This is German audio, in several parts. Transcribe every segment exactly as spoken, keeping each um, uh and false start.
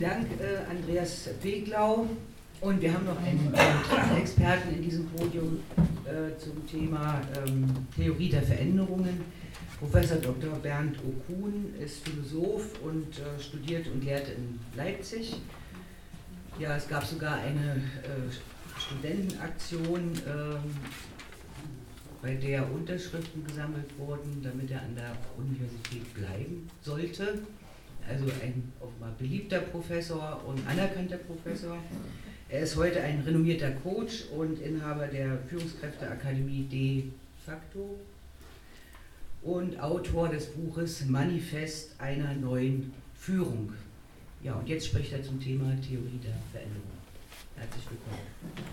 Dank, äh, Andreas Peglau. Und wir haben noch einen dritten Experten in diesem Podium äh, zum Thema ähm, Theorie der Veränderungen. Professor Doktor Bernd Okun ist Philosoph und äh, studiert und lehrt in Leipzig. Ja, es gab sogar eine äh, Studentenaktion, äh, bei der Unterschriften gesammelt wurden, damit er an der Universität bleiben sollte. Also ein offenbar beliebter Professor und anerkannter Professor. Er ist heute ein renommierter Coach und Inhaber der Führungskräfteakademie de facto und Autor des Buches Manifest einer neuen Führung. Ja, und jetzt spricht er zum Thema Theorie der Veränderung. Herzlich willkommen.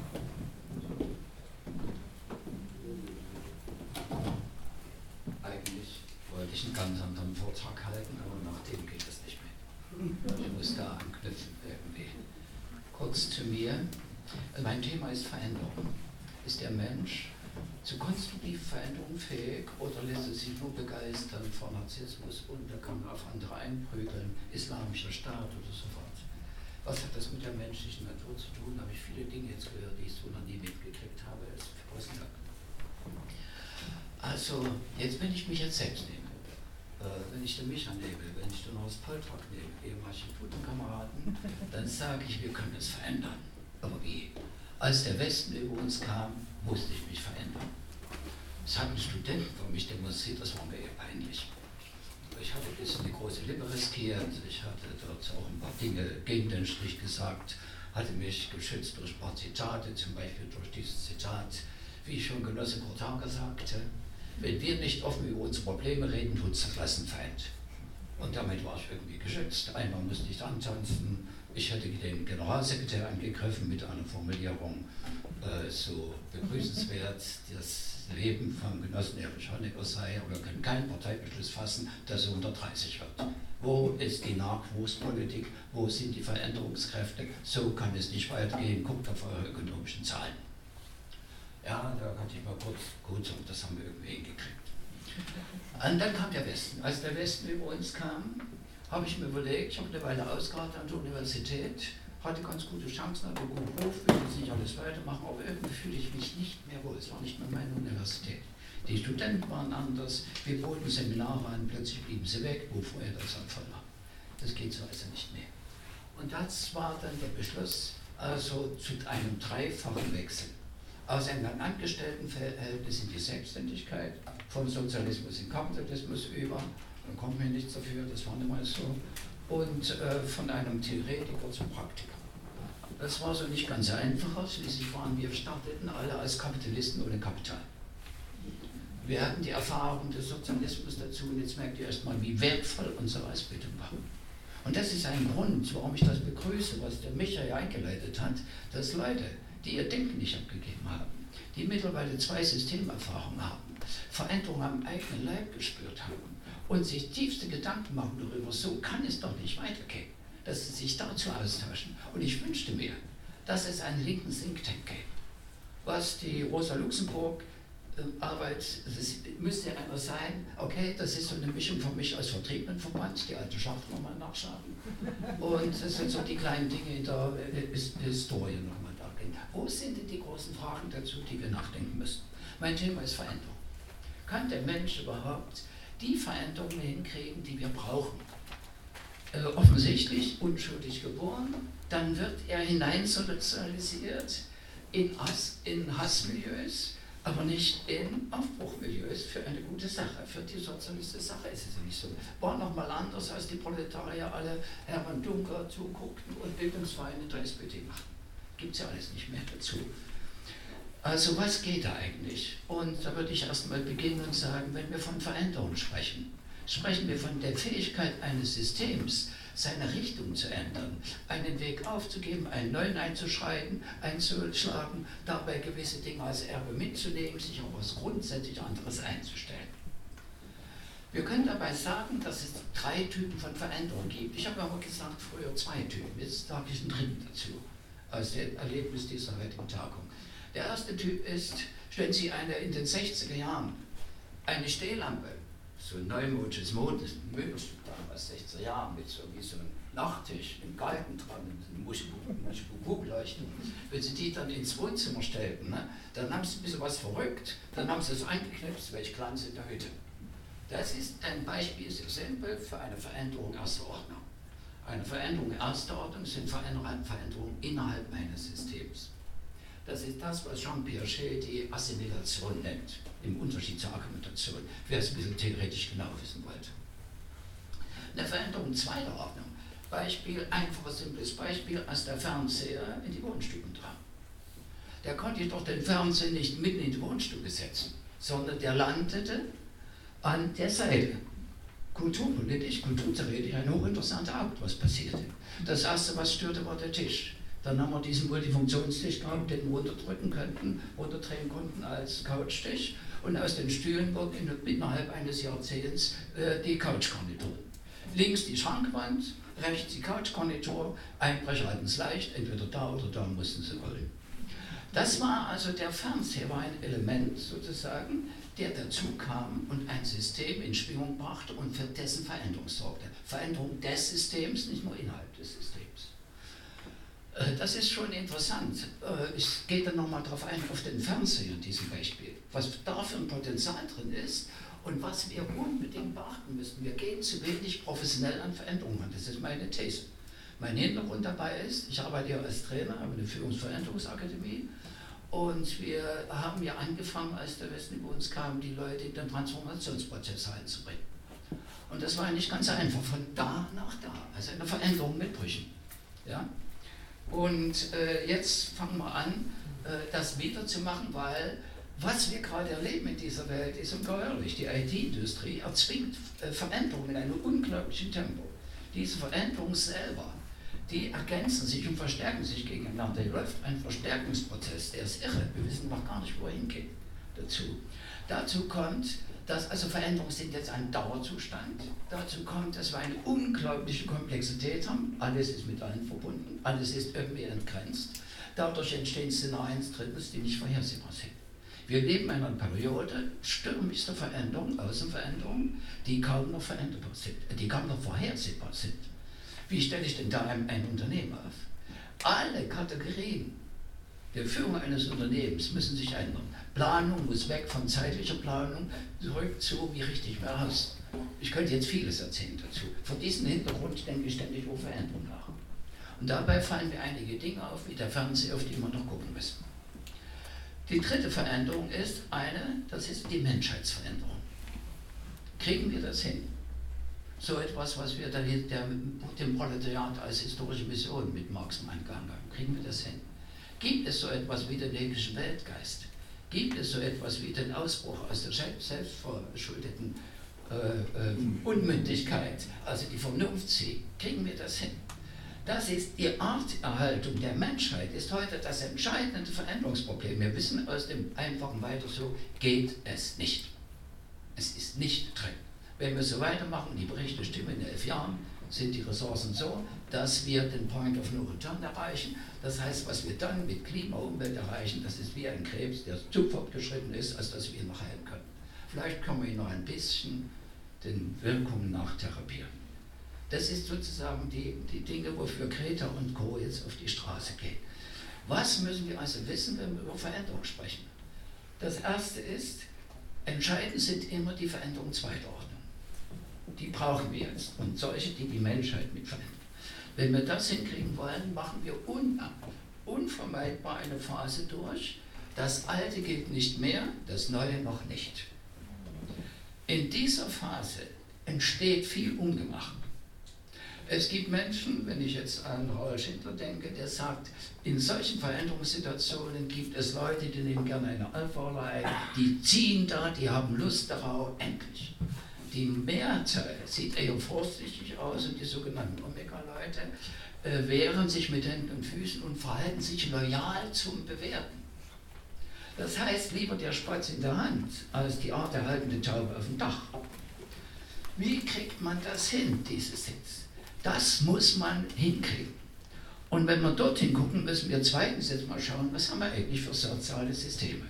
Eigentlich wollte ich einen ganz anderen Vortrag halten, aber nach dem geht es nicht mehr. Ich muss da anknüpfen irgendwie. Kurz zu mir. Mein Thema ist Veränderung. Ist der Mensch zu konstruktiver Veränderung fähig oder lässt er sich nur begeistern von Narzissmus und da kann man auf andere einprügeln, islamischer Staat oder so fort. Was hat das mit der menschlichen Natur zu tun? Da habe ich viele Dinge jetzt gehört, die ich so noch nie mitgekriegt habe. Das ist großen Dank. Also, jetzt, wenn ich mich jetzt selbst nehme, äh, wenn ich den Micha nehme, wenn ich den Horst Poltrak nehme, ehemalige guten Kameraden, dann sage ich, wir können es verändern. Aber wie? Als der Westen über uns kam, musste ich mich verändern. Es haben Studenten für mich demonstriert, das war mir eher peinlich. Ich hatte ein bisschen die große Lippe riskiert, ich hatte dort auch ein paar Dinge gegen den Strich gesagt, hatte mich geschützt durch ein paar Zitate, zum Beispiel durch dieses Zitat, wie schon Genosse Cortager sagte, wenn wir nicht offen über unsere Probleme reden, tut es der Klassenfeind. Und damit war ich irgendwie geschützt. Einmal musste ich antanzen, ich hätte den Generalsekretär angegriffen mit einer Formulierung, äh, so begrüßenswert, das Leben vom Genossen Erich Honecker sei, aber wir können keinen Parteibeschluss fassen, der so unter dreißig wird. Wo ist die Nachwuchspolitik, wo sind die Veränderungskräfte? So kann es nicht weitergehen, guckt auf eure ökonomischen Zahlen. Ja, da hatte ich mal kurz, gut, und das haben wir irgendwie hingekriegt. Und dann kam der Westen. Als der Westen über uns kam, habe ich mir überlegt, ich habe eine Weile ausgehalten an der Universität, hatte ganz gute Chancen, hatte einen guten Beruf, will jetzt nicht alles weitermachen, aber irgendwie fühle ich mich nicht mehr wohl. Es war nicht mehr meine Universität. Die Studenten waren anders, wir boten Seminare an, plötzlich blieben sie weg, wo vorher das voll war. Das geht so also nicht mehr. Und das war dann der Beschluss, also zu einem dreifachen Wechsel. Aus einem Angestelltenverhältnis in die Selbstständigkeit, vom Sozialismus in Kapitalismus über, dann kommt mir nichts dafür, das war nicht mal so, und äh, von einem Theoretiker zum Praktiker. Das war so nicht ganz einfach, schließlich waren wir starteten alle als Kapitalisten ohne Kapital. Wir hatten die Erfahrung des Sozialismus dazu und jetzt merkt ihr erstmal, wie wertvoll unsere Ausbildung war. Und das ist ein Grund, warum ich das begrüße, was der Michael eingeleitet hat, dass Leute, die ihr Denken nicht abgegeben haben, die mittlerweile zwei Systemerfahrungen haben, Veränderungen am eigenen Leib gespürt haben und sich tiefste Gedanken machen darüber, so kann es doch nicht weitergehen, dass sie sich dazu austauschen. Und ich wünschte mir, dass es einen linken Think Tank gäbe, was die Rosa Luxemburg Arbeit, das müsste einer sein, okay, das ist so eine Mischung von mich als Vertriebenenverband, die alte Schaft nochmal nachschauen. Und das sind so die kleinen Dinge in der Historie nochmal da gehen. Wo sind denn die großen Fragen dazu, die wir nachdenken müssen? Mein Thema ist Veränderung. Kann der Mensch überhaupt die Veränderungen hinkriegen, die wir brauchen? Äh, offensichtlich unschuldig geboren, dann wird er hineinsozialisiert in, Hass, in Hassmilieus, aber nicht in Aufbruchmilieus für eine gute Sache, für die sozialistische Sache ist es ja nicht so. War nochmal anders, als die Proletarier alle Hermann Dunker zuguckten und Bildungsvereine der S P D machten. Gibt es ja alles nicht mehr dazu. Also was geht da eigentlich? Und da würde ich erstmal beginnen und sagen, wenn wir von Veränderung sprechen, sprechen wir von der Fähigkeit eines Systems, seine Richtung zu ändern, einen Weg aufzugeben, einen neuen einzuschreiten, einzuschlagen, dabei gewisse Dinge als Erbe mitzunehmen, sich auf etwas grundsätzlich anderes einzustellen. Wir können dabei sagen, dass es drei Typen von Veränderung gibt. Ich habe aber gesagt, früher zwei Typen, jetzt sage ich einen dritten dazu, aus dem Erlebnis dieser heutigen Tagung. Der erste Typ ist, stellen Sie eine in den sechziger Jahren eine Stehlampe, so ein neumodisches Modes, Möbelstück damals, sechziger Jahren, mit so wie so ein Nachttisch, im Galgen dran, eine Muschelbub-Leuchtung, wenn Sie die dann ins Wohnzimmer stellten, ne, dann haben Sie ein bisschen was verrückt, dann haben Sie es eingeknipst, welch Glanz in der Hütte. Das ist ein Beispiel, sehr simpel, für eine Veränderung erster Ordnung. Eine Veränderung erster Ordnung sind Veränderungen innerhalb eines Systems. Das ist das, was Jean Piaget die Assimilation nennt, im Unterschied zur Argumentation, wer es ein bisschen theoretisch genau wissen wollte. Eine Veränderung zweiter Ordnung. Beispiel, einfaches, simples Beispiel, als der Fernseher in die Wohnstube drang. Der konnte doch den Fernseher nicht mitten in die Wohnstube setzen, sondern der landete an der Seite. Kulturpolitisch, kulturtheoretisch ein hochinteressanter Akt, was passierte. Das erste, was störte, war der Tisch. Dann haben wir diesen Multifunktionstisch gehabt, den wir runterdrücken könnten, runterdrehen konnten als Couchtisch. Und aus den Stühlen wurden innerhalb eines Jahrzehnts äh, die Couchgarnitur. Links die Schrankwand, rechts die Couchgarnitur, Einbrecher hatten es leicht, entweder da oder da mussten sie wollen. Das war also, der Fernseher war ein Element sozusagen, der dazu kam und ein System in Schwingung brachte und für dessen Veränderung sorgte. Veränderung des Systems, nicht nur innerhalb des Systems. Das ist schon interessant. Ich gehe dann nochmal darauf ein, auf den Fernseher in diesem Beispiel. Was da für ein Potenzial drin ist und was wir unbedingt beachten müssen. Wir gehen zu wenig professionell an Veränderungen an. Das ist meine These. Mein Hintergrund dabei ist, ich arbeite ja als Trainer, habe eine Führungsveränderungsakademie und wir haben ja angefangen, als der Westen über uns kam, die Leute in den Transformationsprozess reinzubringen. Und das war nicht ganz einfach, von da nach da, also eine Veränderung mit Brüchen. Ja? Und äh, jetzt fangen wir an, äh, das wieder zu machen, weil was wir gerade erleben in dieser Welt ist ungeheuerlich. Die I T-Industrie erzwingt äh, Veränderungen in einem unglaublichen Tempo. Diese Veränderungen selber, die ergänzen sich und verstärken sich gegeneinander. Hier läuft ein Verstärkungsprozess, der ist irre. Wir wissen noch gar nicht, wo er hingeht dazu. Dazu kommt, dass also Veränderungen sind jetzt ein Dauerzustand. Dazu kommt, dass wir eine unglaubliche Komplexität haben. Alles ist mit allem verbunden, alles ist irgendwie entgrenzt. Dadurch entstehen Szenarien, drittens, die nicht vorhersehbar sind. Wir leben in einer Periode stürmischster Veränderungen, Außenveränderungen, die kaum noch veränderbar sind, die kaum noch vorhersehbar sind. Wie stelle ich denn da ein, ein Unternehmen auf? Alle Kategorien der Führung eines Unternehmens müssen sich ändern. Planung muss weg von zeitlicher Planung, zurück zu, wie richte ich mir aus. Ich könnte jetzt vieles erzählen dazu. Vor diesem Hintergrund denke ich ständig über Veränderung nach. Und dabei fallen mir einige Dinge auf, wie der Fernseher, auf die wir noch gucken müssen. Die dritte Veränderung ist eine, das ist die Menschheitsveränderung. Kriegen wir das hin? So etwas, was wir der, der, dem Proletariat als historische Mission mit Marx eingegangen haben. Kriegen wir das hin? Gibt es so etwas wie den hegischen Weltgeist? Gibt es so etwas wie den Ausbruch aus der selbstverschuldeten äh, äh, Unmündigkeit, also die Vernunft sie? Kriegen wir das hin? Das ist die Arterhaltung der Menschheit, ist heute das entscheidende Veränderungsproblem. Wir wissen aus dem einfachen Weiter so, geht es nicht. Es ist nicht drin. Wenn wir so weitermachen, die Berichte stimmen, in elf Jahren sind die Ressourcen so, dass wir den Point of No Return erreichen. Das heißt, was wir dann mit Klima und Umwelt erreichen, das ist wie ein Krebs, der zu fortgeschritten ist, als dass wir ihn noch heilen können. Vielleicht können wir ihn noch ein bisschen den Wirkungen nachtherapieren. Das ist sozusagen die, die Dinge, wofür Greta und Co. jetzt auf die Straße gehen. Was müssen wir also wissen, wenn wir über Veränderung sprechen? Das erste ist, entscheidend sind immer die Veränderungen zweiter Ordnung. Die brauchen wir jetzt und solche, die die Menschheit mit verändern. Wenn wir das hinkriegen wollen, machen wir un unvermeidbar eine Phase durch. Das Alte gilt nicht mehr, das Neue noch nicht. In dieser Phase entsteht viel Ungemach. Es gibt Menschen, wenn ich jetzt an Raoul Schindler denke, der sagt, in solchen Veränderungssituationen gibt es Leute, die nehmen gerne eine Alpha-Line, die ziehen da, die haben Lust darauf, endlich. Die Mehrzahl sieht eher vorsichtig aus und die sogenannten Omega-Leute äh, wehren sich mit Händen und Füßen und verhalten sich loyal zum Bewerten. Das heißt, lieber der Spatz in der Hand als die Art der haltende Taube auf dem Dach. Wie kriegt man das hin, dieses Sitz? Das muss man hinkriegen. Und wenn wir dorthin gucken, müssen wir zweitens jetzt mal schauen, was haben wir eigentlich für soziale Systeme.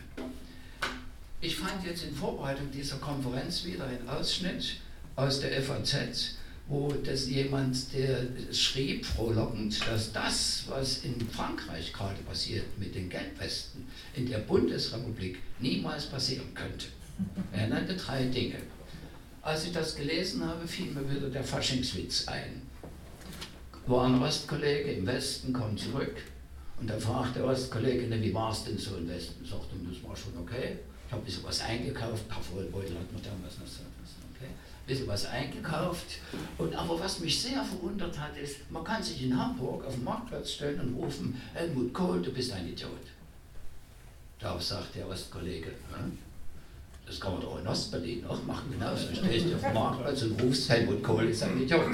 Ich fand jetzt in Vorbereitung dieser Konferenz wieder einen Ausschnitt aus der F A Z, wo das jemand, der schrieb frohlockend, dass das, was in Frankreich gerade passiert mit den Gelbwesten in der Bundesrepublik, niemals passieren könnte. Er nannte drei Dinge. Als ich das gelesen habe, fiel mir wieder der Faschingswitz ein. War ein Ostkollege im Westen, kommt zurück und da fragt der Ostkollege, ne, wie war es denn so im Westen? Sagt er, das war schon okay. Ich habe ein bisschen was eingekauft, ein paar Vollbeutel hat man damals noch so, okay. Ein bisschen was eingekauft. Und, aber was mich sehr verwundert hat, ist, man kann sich in Hamburg auf den Marktplatz stellen und rufen, Helmut Kohl, du bist ein Idiot. Darauf sagt der Ostkollege, hm? Das kann man doch in Ostberlin auch machen, genauso. Stellst du auf den Marktplatz und rufst, Helmut Kohl ist ein Idiot.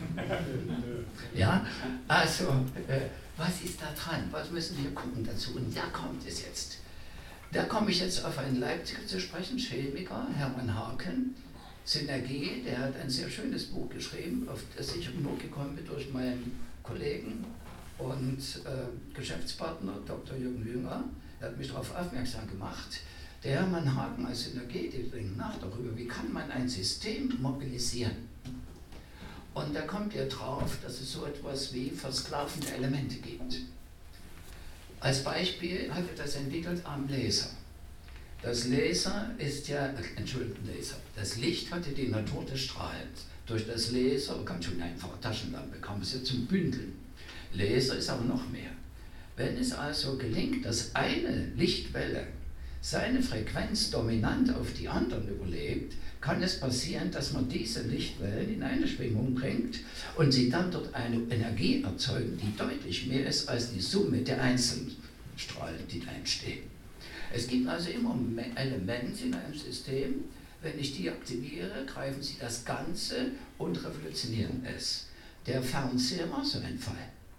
Ja, also, äh, was ist da dran? Was müssen wir gucken dazu? Und da kommt es jetzt. Da komme ich jetzt auf einen Leipziger zu sprechen, Chemiker, Hermann Haken, Synergie, der hat ein sehr schönes Buch geschrieben, auf das ich nur gekommen bin durch meinen Kollegen und äh, Geschäftspartner, Doktor Jürgen Jünger, der hat mich darauf aufmerksam gemacht. Der Hermann Haken als Synergie, der denkt nach darüber, wie kann man ein System mobilisieren. Und da kommt er drauf, dass es so etwas wie versklavende Elemente gibt. Als Beispiel hat er das entwickelt am Laser. Das Laser ist ja, Entschuldigung, Laser, das Licht hatte die Natur des Strahlens. Durch das Laser, ganz schön einfache Taschenlampe, kam es ja zum Bündeln. Laser ist aber noch mehr. Wenn es also gelingt, dass eine Lichtwelle seine Frequenz dominant auf die anderen überlebt, kann es passieren, dass man diese Lichtwellen in eine Schwingung bringt und sie dann dort eine Energie erzeugen, die deutlich mehr ist als die Summe der einzelnen Strahlen, die da entstehen. Es gibt also immer Elemente in einem System, wenn ich die aktiviere, greifen sie das Ganze und revolutionieren es. Der Fernseher war so ein Fall.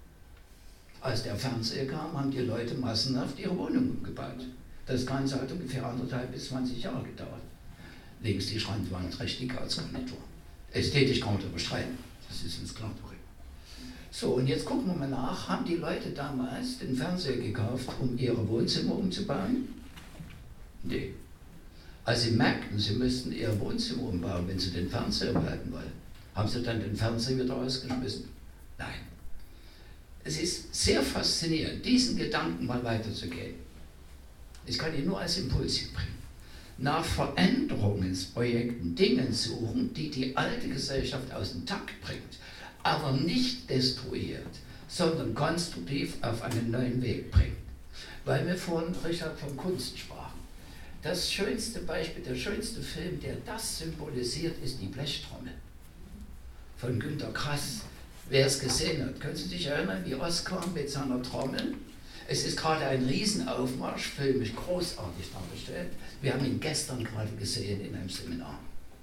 Als der Fernseher kam, haben die Leute massenhaft ihre Wohnungen umgebaut. Das Ganze hat ungefähr anderthalb bis zwanzig Jahre gedauert. Links die Schrankwand, rechts die Couchmonitor. Ästhetisch kann man darüber streiten, das ist uns klar darüber. So, und jetzt gucken wir mal nach, haben die Leute damals den Fernseher gekauft, um ihre Wohnzimmer umzubauen? Nee. Als sie merkten, sie müssten ihr Wohnzimmer umbauen, wenn sie den Fernseher behalten wollen, haben sie dann den Fernseher wieder ausgeschmissen? Nein. Es ist sehr faszinierend, diesen Gedanken mal weiterzugehen. Ich kann ihn nur als Impuls hier bringen. Nach Veränderungsprojekten Dingen suchen, die die alte Gesellschaft aus dem Takt bringt, aber nicht destruiert, sondern konstruktiv auf einen neuen Weg bringt. Weil wir vorhin, Richard, von Kunst sprachen. Das schönste Beispiel, der schönste Film, der das symbolisiert, ist die Blechtrommel von Günter Grass. Wer es gesehen hat, können Sie sich erinnern, wie Oskar mit seiner Trommel? Es ist gerade ein Riesenaufmarsch, filmisch großartig dargestellt. Wir haben ihn gestern gerade gesehen in einem Seminar.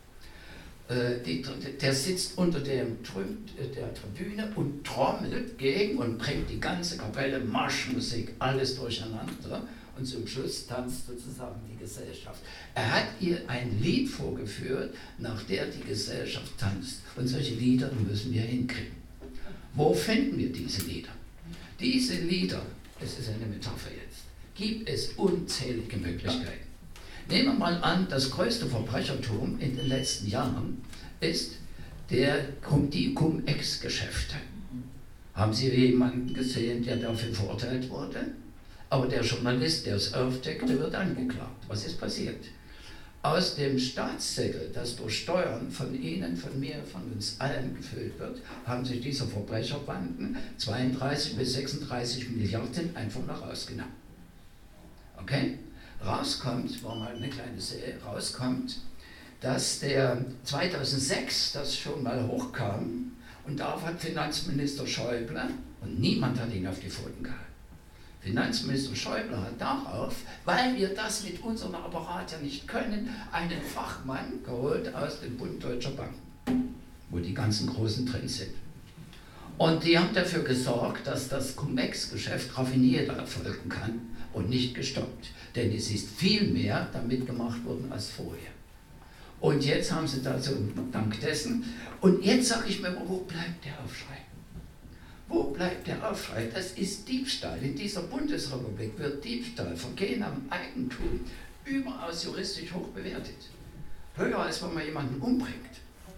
Äh, die, der sitzt unter dem, der Tribüne und trommelt gegen und bringt die ganze Kapelle, Marschmusik, alles durcheinander. Und zum Schluss tanzt sozusagen die Gesellschaft. Er hat ihr ein Lied vorgeführt, nach der die Gesellschaft tanzt. Und solche Lieder müssen wir hinkriegen. Wo finden wir diese Lieder? Diese Lieder, das ist eine Metapher jetzt, gibt es unzählige Möglichkeiten. Nehmen wir mal an, das größte Verbrechertum in den letzten Jahren ist der, die Cum-Ex-Geschäfte. Haben Sie jemanden gesehen, der dafür verurteilt wurde? Aber der Journalist, der es aufdeckte, wird angeklagt. Was ist passiert? Aus dem Staatssäckel, das durch Steuern von Ihnen, von mir, von uns allen gefüllt wird, haben sich diese Verbrecherbanden zweiunddreißig bis sechsunddreißig Milliarden einfach noch rausgenommen. Okay? Rauskommt, war mal eine kleine Serie, rauskommt, dass der zweitausendsechs das schon mal hochkam und darauf hat Finanzminister Schäuble, und niemand hat ihn auf die Pfoten gehalten, Finanzminister Schäuble hat darauf, weil wir das mit unserem Apparat ja nicht können, einen Fachmann geholt aus dem Bund Deutscher Banken, wo die ganzen Großen drin sind. Und die haben dafür gesorgt, dass das Cum-Ex-Geschäft raffinierter erfolgen kann und nicht gestoppt. Denn es ist viel mehr damit gemacht worden als vorher. Und jetzt haben sie da so dank dessen, und jetzt sage ich mir, wo bleibt der Aufschrei? Wo bleibt der Aufschrei? Das ist Diebstahl. In dieser Bundesrepublik wird Diebstahl, Vergehen am Eigentum, überaus juristisch hoch bewertet. Höher als wenn man jemanden umbringt.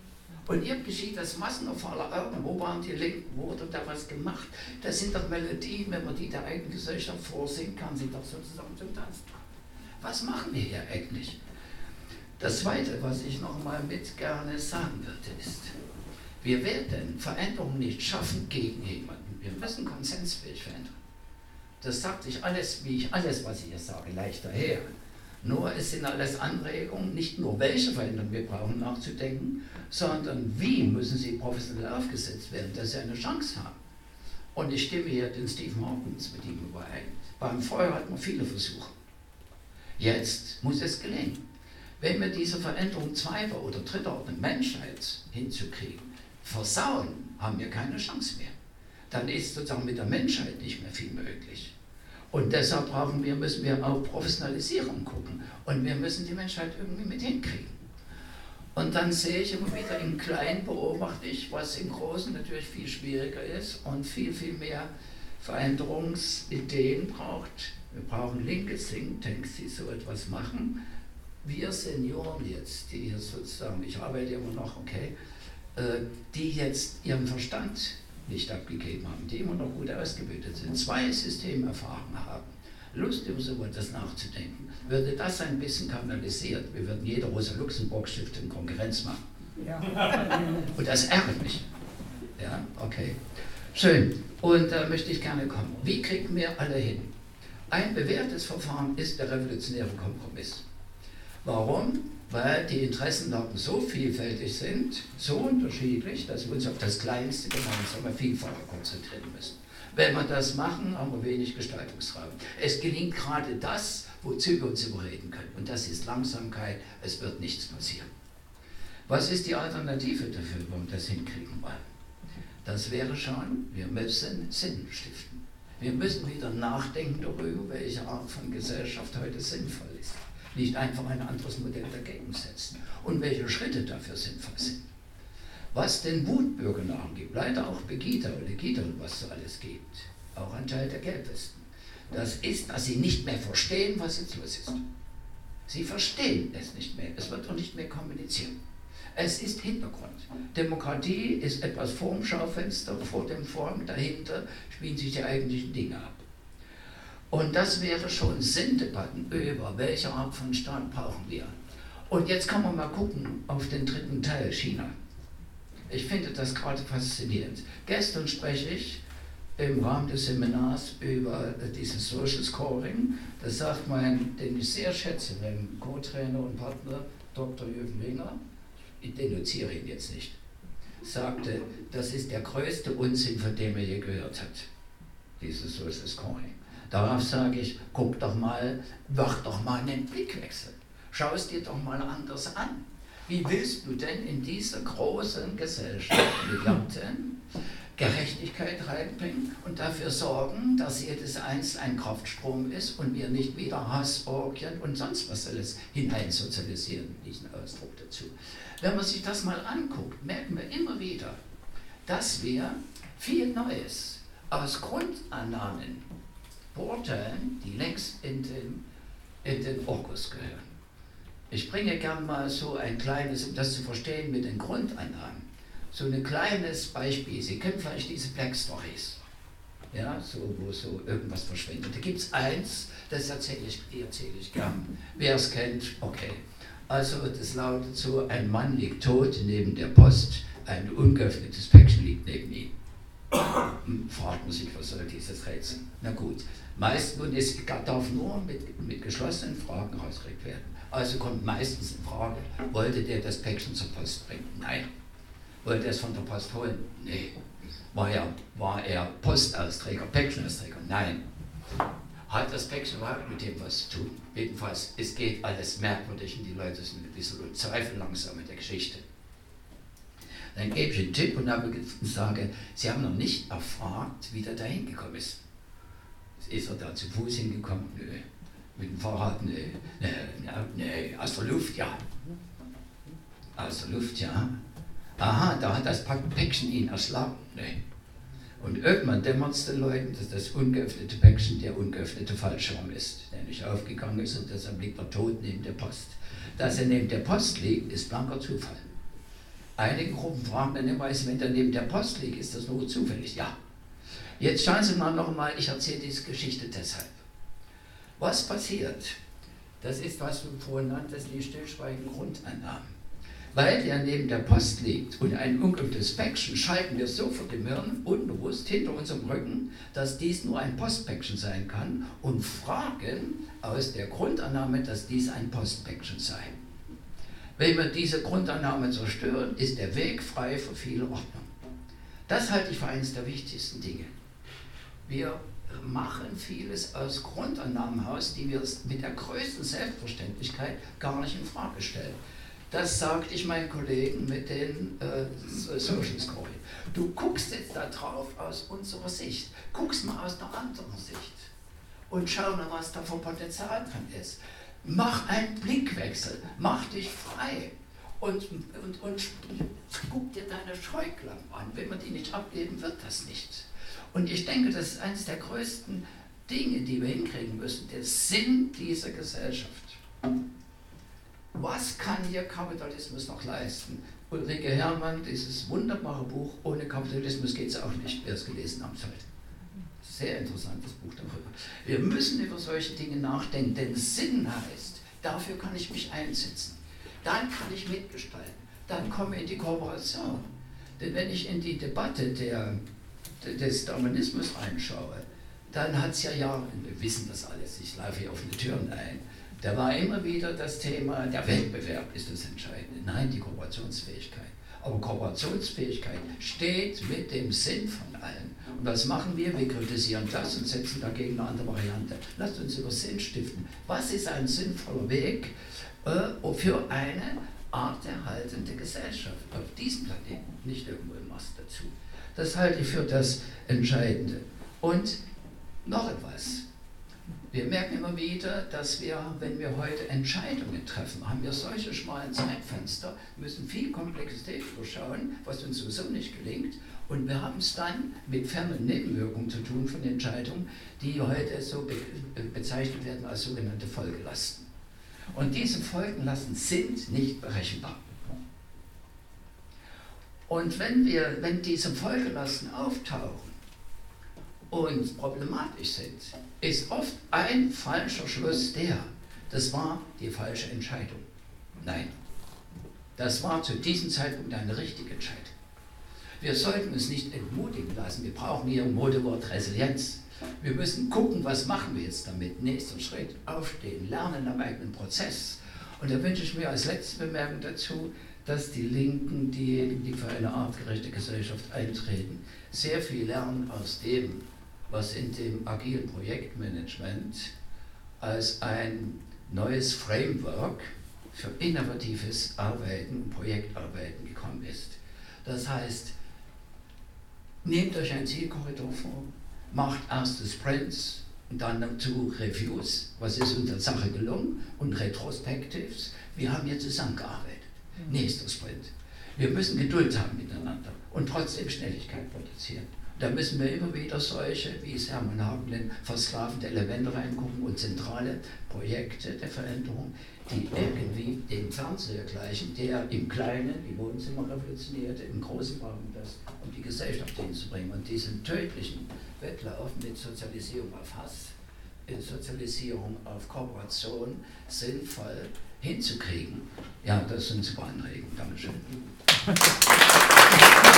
Und hier geschieht das massenhaft vor aller Augen. Wo waren die Linken? Wurde da was gemacht? Das sind doch Melodien, wenn man die der eigenen Gesellschaft vorsingen kann, sind doch sozusagen zum Tanzen. Was machen wir hier eigentlich? Das Zweite, was ich noch mal mit gerne sagen würde, ist, wir werden Veränderungen nicht schaffen gegen jemanden. Wir müssen konsensfähig verändern. Das sagt sich alles, wie ich alles, was ich hier sage, leichter her. Nur es sind alles Anregungen, nicht nur welche Veränderungen wir brauchen nachzudenken, sondern wie müssen sie professionell aufgesetzt werden, dass sie eine Chance haben. Und ich stimme hier den Stephen Hawkins mit ihm überein. Beim Feuer hat man viele Versuche. Jetzt muss es gelingen. Wenn wir diese Veränderung zweiter oder dritter Ordnung Menschheit hinzukriegen, versauen, haben wir keine Chance mehr. Dann ist sozusagen mit der Menschheit nicht mehr viel möglich. Und deshalb brauchen wir, müssen wir auf Professionalisierung gucken. Und wir müssen die Menschheit irgendwie mit hinkriegen. Und dann sehe ich immer wieder im Kleinen, beobachte ich, was im Großen natürlich viel schwieriger ist und viel, viel mehr Veränderungsideen braucht. Wir brauchen linke Thinktanks, die so etwas machen. Wir Senioren jetzt, die hier sozusagen, ich arbeite immer noch, okay, die jetzt ihren Verstand nicht abgegeben haben, die immer noch gut ausgebildet sind, zwei Systemerfahrungen haben, Lust über so etwas nachzudenken, würde das ein bisschen kanalisiert. Wir würden jeder Rosa-Luxemburg-Stiftung Konkurrenz machen. Ja. Und das ärgert mich. Ja, okay. Schön. Und da möchte ich gerne kommen. Wie kriegen wir alle hin? Ein bewährtes Verfahren ist der revolutionäre Kompromiss. Warum? Weil die Interessenlagen so vielfältig sind, so unterschiedlich, dass wir uns auf das kleinste gemeinsame Vielfache konzentrieren müssen. Wenn wir das machen, haben wir wenig Gestaltungsraum. Es gelingt gerade das, wozu wir uns überreden können. Und das ist Langsamkeit, es wird nichts passieren. Was ist die Alternative dafür, wenn wir das hinkriegen wollen? Das wäre schon, wir müssen Sinn stiften. Wir müssen wieder nachdenken darüber, welche Art von Gesellschaft heute sinnvoll ist. Nicht einfach ein anderes Modell dagegen setzen. Und welche Schritte dafür sinnvoll sind. Was den Wutbürgern angeht, leider auch Begita oder Legita und was so alles gibt, auch ein Teil der Gelbwesten, das ist, dass sie nicht mehr verstehen, was jetzt los ist. Sie verstehen es nicht mehr, es wird auch nicht mehr kommuniziert. Es ist Hintergrund. Demokratie ist etwas vorm Schaufenster, vor dem Vorhang, dahinter spielen sich die eigentlichen Dinge ab. Und das wäre schon Sinndebatten über, welche Art von Staat brauchen wir. Und jetzt kann man mal gucken auf den dritten Teil, China. Ich finde das gerade faszinierend. Gestern spreche ich im Rahmen des Seminars über dieses Social Scoring. Das sagt mein, den ich sehr schätze, mein Co-Trainer und Partner, Doktor Jürgen Winger, ich denunziere ihn jetzt nicht, sagte, das ist der größte Unsinn, von dem er je gehört hat, dieses Social Scoring. Darauf sage ich, guck doch mal, mach doch mal einen Blickwechsel. Schau es dir doch mal anders an. Wie willst du denn in dieser großen Gesellschaft Milliarden Gerechtigkeit reinbringen und dafür sorgen, dass jedes Einzelne ein Kraftstrom ist und wir nicht wieder Hassorgien und sonst was alles hineinsozialisieren, diesen Ausdruck dazu. Wenn man sich das mal anguckt, merken wir immer wieder, dass wir viel Neues aus Grundannahmen beurteilen, die längst in den, in den Orkus gehören. Ich bringe gern mal so ein kleines, um das zu verstehen mit den Grundannahmen, so ein kleines Beispiel. Sie kennen vielleicht diese Black Stories, ja, so, wo so irgendwas verschwindet. Da gibt es eins, das erzähle ich, die erzähle ich gern. Wer es kennt, okay. Also das lautet so, ein Mann liegt tot neben der Post, ein ungeöffnetes Päckchen liegt neben ihm. Fragt man sich, was soll dieses Rätsel? Na gut, meist und es darf nur mit, mit geschlossenen Fragen rausgekriegt werden. Also kommt meistens in Frage, wollte der das Päckchen zur Post bringen? Nein. Wollte er es von der Post holen? Nee. War er, war er Postausträger, Päckchenausträger? Nein. Hat das Päckchen überhaupt mit dem was zu tun? Jedenfalls, es geht alles merkwürdig und die Leute sind ein bisschen zweifeln langsam mit der Geschichte. Dann gebe ich einen Tipp und sage, Sie haben noch nicht erfragt, wie der da hingekommen ist. Ist er da zu Fuß hingekommen? Nö. Mit dem Fahrrad? Nö. Nö, nö. Aus der Luft? Ja. Aus der Luft? Ja. Aha, da hat das Päckchen ihn erschlagen? Nö. Und irgendwann dämmert es den Leuten, dass das ungeöffnete Päckchen der ungeöffnete Fallschirm ist, der nicht aufgegangen ist und deshalb liegt er tot neben der Post. Dass er neben der Post liegt, ist blanker Zufall. Einige Gruppen fragen dann immer, wenn der neben der Post liegt, ist das nur zufällig? Ja. Jetzt schauen Sie mal noch mal, ich erzähle diese Geschichte deshalb. Was passiert? Das ist, was du vorhin nanntest, die stillschweigenden Grundannahmen. Weil der neben der Post liegt und ein ungeöffnetes Päckchen, schalten wir sofort im Hirn unbewusst hinter unserem Rücken, dass dies nur ein Postpäckchen sein kann und fragen aus der Grundannahme, dass dies ein Postpäckchen sei. Wenn wir diese Grundannahme zerstören, ist der Weg frei für viele Ordnung. Das halte ich für eines der wichtigsten Dinge. Wir machen vieles aus Grundannahmen aus, die wir mit der größten Selbstverständlichkeit gar nicht in Frage stellen. Das sagte ich meinen Kollegen mit den äh, Social Scoring. Du guckst jetzt da drauf aus unserer Sicht, guckst mal aus einer anderen Sicht und schau mal, was da vom Potenzial dran ist. Mach einen Blickwechsel, mach dich frei und, und, und guck dir deine Scheuklappen an. Wenn wir die nicht abgeben, wird das nicht. Und ich denke, das ist eines der größten Dinge, die wir hinkriegen müssen, der Sinn dieser Gesellschaft. Was kann hier Kapitalismus noch leisten? Ulrike Herrmann, dieses wunderbare Buch, ohne Kapitalismus geht es auch nicht, wer es gelesen hat heute. Sehr interessantes Buch darüber. Wir müssen über solche Dinge nachdenken, denn Sinn heißt, dafür kann ich mich einsetzen. Dann kann ich mitgestalten. Dann komme ich in die Kooperation. Denn wenn ich in die Debatte der, des Darwinismus reinschaue, dann hat es ja Jahre, wir wissen das alles, ich laufe hier offene Türen ein, da war immer wieder das Thema, der Wettbewerb ist das Entscheidende. Nein, die Kooperationsfähigkeit. Aber Kooperationsfähigkeit steht mit dem Sinn von allen. Und was machen wir? Wir kritisieren das und setzen dagegen eine andere Variante. Lasst uns über Sinn stiften. Was ist ein sinnvoller Weg äh, für eine Art erhaltende Gesellschaft auf diesem Planeten? Nicht irgendwo im Mast dazu. Das halte ich für das Entscheidende. Und noch etwas. Wir merken immer wieder, dass wir, wenn wir heute Entscheidungen treffen, haben wir solche schmalen Zeitfenster, müssen viel Komplexität überschauen, was uns sowieso nicht gelingt. Und wir haben es dann mit fernen Nebenwirkungen zu tun von Entscheidungen, die heute so be bezeichnet werden als sogenannte Folgelasten. Und diese Folgenlasten sind nicht berechenbar. Und wenn, wir, wenn diese Folgelasten auftauchen, und problematisch sind, ist oft ein falscher Schluss der, das war die falsche Entscheidung. Nein, das war zu diesem Zeitpunkt eine richtige Entscheidung. Wir sollten uns nicht entmutigen lassen, wir brauchen hier ein Modewort Resilienz. Wir müssen gucken, was machen wir jetzt damit. Nächster Schritt, aufstehen, lernen am eigenen Prozess. Und da wünsche ich mir als letzte Bemerkung dazu, dass die Linken, die, die für eine artgerechte Gesellschaft eintreten, sehr viel lernen aus dem, was in dem agilen Projektmanagement als ein neues Framework für innovatives Arbeiten und Projektarbeiten gekommen ist. Das heißt, nehmt euch einen Zielkorridor vor, macht erste Sprints und dann dazu Reviews, was ist uns der Sache gelungen, und Retrospectives, wir haben hier zusammengearbeitet. Mhm. Nächster Sprint. Wir müssen Geduld haben miteinander und trotzdem Schnelligkeit produzieren. Da müssen wir immer wieder solche, wie es Hermann Hake nennt, versklavende Elemente reingucken und zentrale Projekte der Veränderung, die irgendwie dem Fernseher gleichen, der im Kleinen die Wohnzimmer revolutionierte, im Großen brauchen das, um die Gesellschaft hinzubringen. Und diesen tödlichen Wettlauf mit Sozialisierung auf Hass, Sozialisierung auf Kooperation sinnvoll hinzukriegen. Ja, das sind super Anregungen. Dankeschön.